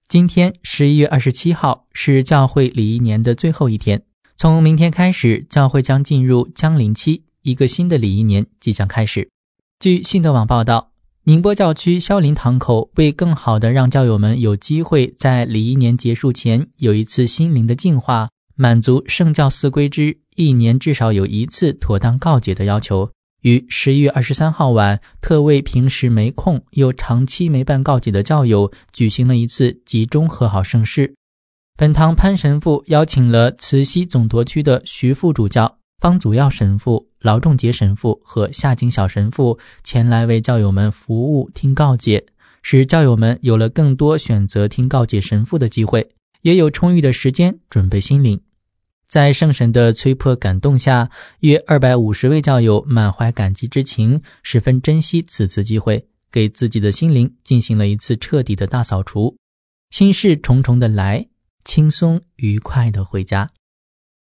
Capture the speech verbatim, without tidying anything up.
今天十一月二十七号是教会礼仪年的最后一天，从明天开始，教会将进入降临期，一个新的礼仪年即将开始。据信德网报道，宁波教区萧林堂口为更好地让教友们有机会在礼仪年结束前有一次心灵的净化，满足圣教四规之一年至少有一次妥当告解的要求，于十一月二十三号晚，特为平时没空又长期没办告解的教友举行了一次集中和好盛事。本堂潘神父邀请了慈溪总铎区的徐副主教、方祖耀神父、劳仲杰神父和夏景小神父前来为教友们服务听告解，使教友们有了更多选择听告解神父的机会，也有充裕的时间准备心灵。在圣神的催迫感动下，约二百五十位教友满怀感激之情，十分珍惜此次机会，给自己的心灵进行了一次彻底的大扫除，心事重重的来，轻松愉快的回家。